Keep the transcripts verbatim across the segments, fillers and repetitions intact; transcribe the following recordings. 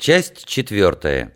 Часть четвертая.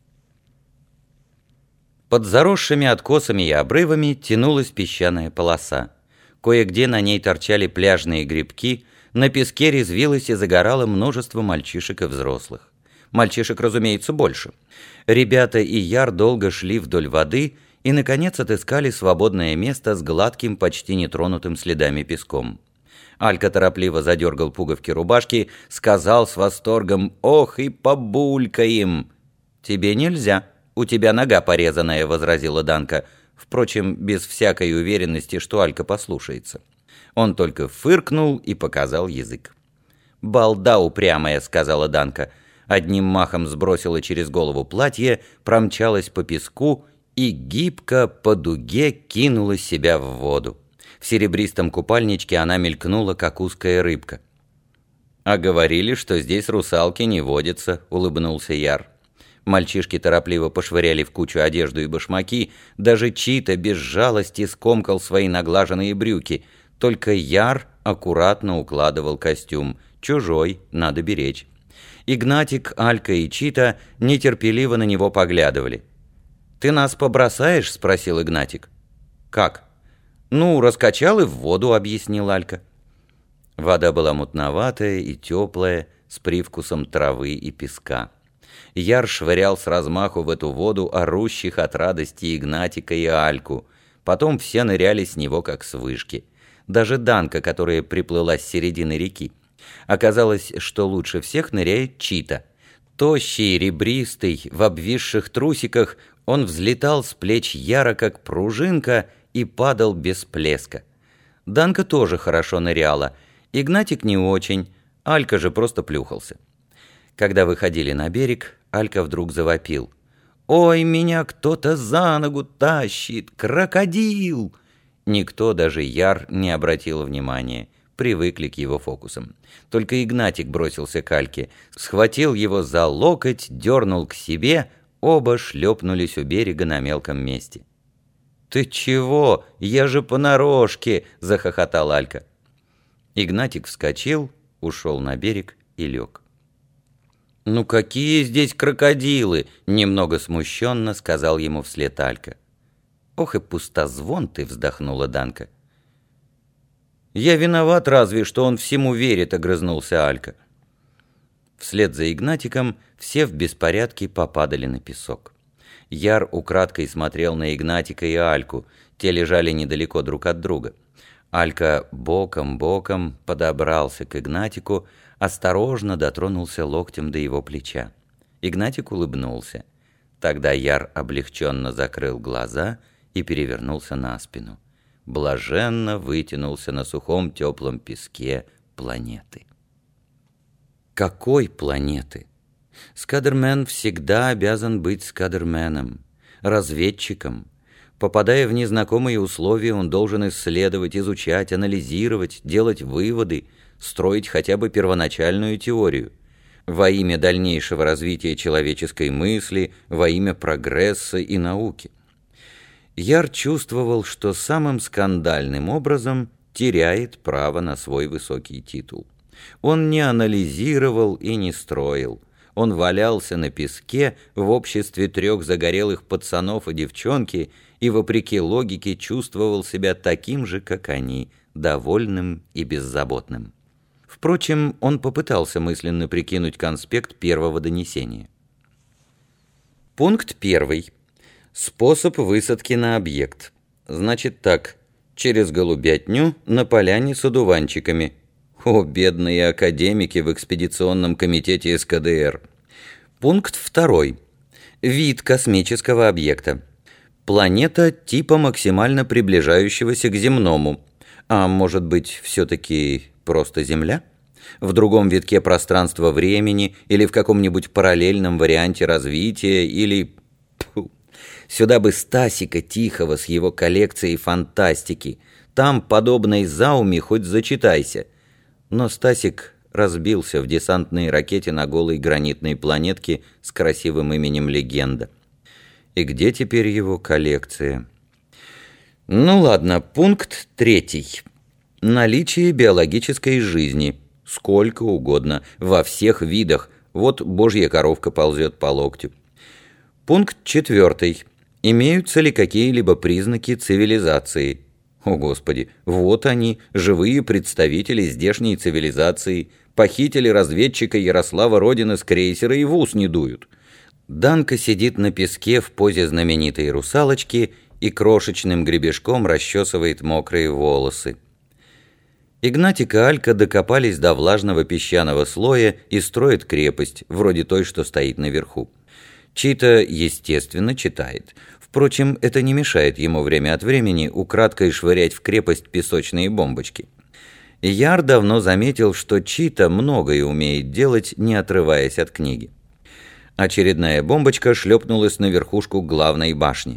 Под заросшими откосами и обрывами тянулась песчаная полоса. Кое-где на ней торчали пляжные грибки, на песке резвилось и загорало множество мальчишек и взрослых. Мальчишек, разумеется, больше. Ребята и Яр долго шли вдоль воды и, наконец, отыскали свободное место с гладким, почти нетронутым следами песком. Алька торопливо задергал пуговки рубашки, сказал с восторгом: «Ох, и побулькаем!» «Тебе нельзя, у тебя нога порезанная», — возразила Данка, впрочем, без всякой уверенности, что Алька послушается. Он только фыркнул и показал язык. «Балда упрямая», — сказала Данка. Одним махом сбросила через голову платье, промчалась по песку и гибко по дуге кинула себя в воду. В серебристом купальничке она мелькнула, как узкая рыбка. «А говорили, что здесь русалки не водятся», — улыбнулся Яр. Мальчишки торопливо пошвыряли в кучу одежду и башмаки, даже Чита без жалости скомкал свои наглаженные брюки, только Яр аккуратно укладывал костюм. Чужой, надо беречь. Игнатик, Алька и Чита нетерпеливо на него поглядывали. «Ты нас побросаешь?» — спросил Игнатик. «Как?» «Ну, раскачал и в воду», — объяснил Алька. Вода была мутноватая и теплая, с привкусом травы и песка. Яр швырял с размаху в эту воду орущих от радости Игнатика и Альку. Потом все ныряли с него, как с вышки. Даже Данка, которая приплыла с середины реки. Оказалось, что лучше всех ныряет Чита. Тощий, ребристый, в обвисших трусиках, он взлетал с плеч Яра, как пружинка, и падал без плеска. Данка тоже хорошо ныряла, Игнатик не очень, Алька же просто плюхался. Когда выходили на берег, Алька вдруг завопил: «Ой, меня кто-то за ногу тащит! Крокодил!» Никто, даже Яр, не обратил внимания, привыкли к его фокусам. Только Игнатик бросился к Альке, схватил его за локоть, дернул к себе, оба шлепнулись у берега на мелком месте. «Ты чего? Я же понарошке!» — захохотал Алька. Игнатик вскочил, ушел на берег и лег. «Ну какие здесь крокодилы!» — немного смущенно сказал ему вслед Алька. «Ох и пустозвон ты!» — вздохнула Данка. «Я виноват разве, что он всему верит», — огрызнулся Алька. Вслед за Игнатиком все в беспорядке попадали на песок. Яр украдкой смотрел на Игнатика и Альку, те лежали недалеко друг от друга. Алька боком-боком подобрался к Игнатику, осторожно дотронулся локтем до его плеча. Игнатик улыбнулся. Тогда Яр облегченно закрыл глаза и перевернулся на спину. Блаженно вытянулся на сухом теплом песке планеты. Какой планеты? Скадермен всегда обязан быть скадерменом, разведчиком. Попадая в незнакомые условия, он должен исследовать, изучать, анализировать, делать выводы, строить хотя бы первоначальную теорию. Во имя дальнейшего развития человеческой мысли, во имя прогресса и науки. Яр чувствовал, что самым скандальным образом теряет право на свой высокий титул. Он не анализировал и не строил. Он валялся на песке в обществе трех загорелых пацанов и девчонки и, вопреки логике, чувствовал себя таким же, как они, довольным и беззаботным. Впрочем, он попытался мысленно прикинуть конспект первого донесения. Пункт первый. Способ высадки на объект. Значит так, через голубятню на поляне с одуванчиками. О, бедные академики в экспедиционном комитете эс ка дэ эр. Пункт второй. Вид космического объекта. Планета типа максимально приближающегося к земному. А может быть, все-таки просто Земля? В другом витке пространства-времени или в каком-нибудь параллельном варианте развития или... Пфу. Сюда бы Стасика Тихого с его коллекцией фантастики. Там подобной зауме хоть зачитайся. Но Стасик разбился в десантной ракете на голой гранитной планетке с красивым именем «Легенда». И где теперь его коллекция? Ну ладно, пункт третий. Наличие биологической жизни. Сколько угодно, во всех видах, Вот божья коровка ползет по локтю. Пункт четвертый. Имеются ли какие-либо признаки цивилизации? О, Господи, вот они, живые представители здешней цивилизации, похитили разведчика Ярослава Родина с крейсера и в ус не дуют. Данка сидит на песке в позе знаменитой русалочки и крошечным гребешком расчесывает мокрые волосы. Игнатик и Алька докопались до влажного песчаного слоя и строят крепость, вроде той, что стоит наверху. Чита, естественно, читает. Впрочем, это не мешает ему время от времени украдкой швырять в крепость песочные бомбочки. Яр давно заметил, что Чита многое умеет делать, не отрываясь от книги. Очередная бомбочка шлепнулась на верхушку главной башни.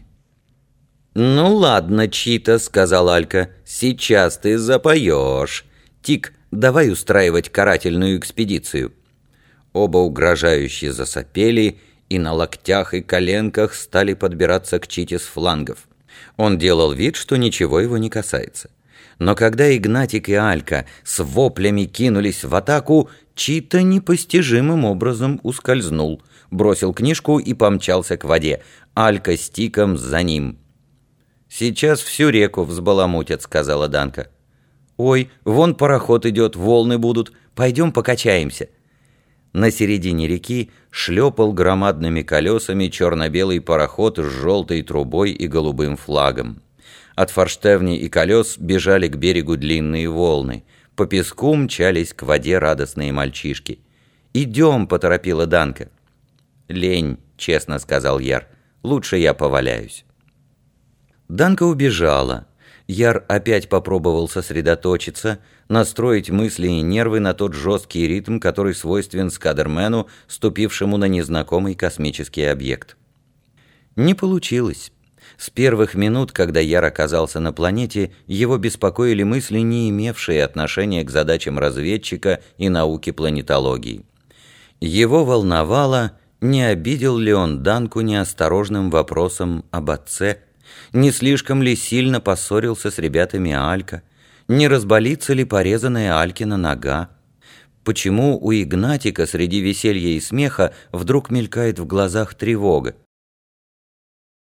«Ну ладно, Чита», — сказал Алька, — «сейчас ты запоешь. Тик, давай устраивать карательную экспедицию». Оба угрожающе засопели и на локтях и коленках стали подбираться к Чите с флангов. Он делал вид, что ничего его не касается. Но когда Игнатик и Алька с воплями кинулись в атаку, Чита непостижимым образом ускользнул, бросил книжку и помчался к воде. Алька с Тиком за ним. «Сейчас всю реку взбаламутят», — сказала Данка. «Ой, вон пароход идет, волны будут, пойдем покачаемся». На середине реки шлепал громадными колесами черно-белый пароход с желтой трубой и голубым флагом. От форштевней и колес бежали к берегу длинные волны. По песку мчались к воде радостные мальчишки. «Идем», — поторопила Данка. «Лень», — честно сказал Яр, — «лучше я поваляюсь». Данка убежала. Яр опять попробовал сосредоточиться, настроить мысли и нервы на тот жесткий ритм, который свойствен скадермену, ступившему на незнакомый космический объект. Не получилось. С первых минут, когда Яр оказался на планете, его беспокоили мысли, не имевшие отношения к задачам разведчика и науке планетологии. Его волновало, не обидел ли он Данку неосторожным вопросом об отце, не слишком ли сильно поссорился с ребятами Алька, не разболится ли порезанная Алькина нога. Почему у Игнатика среди веселья и смеха вдруг мелькает в глазах тревога?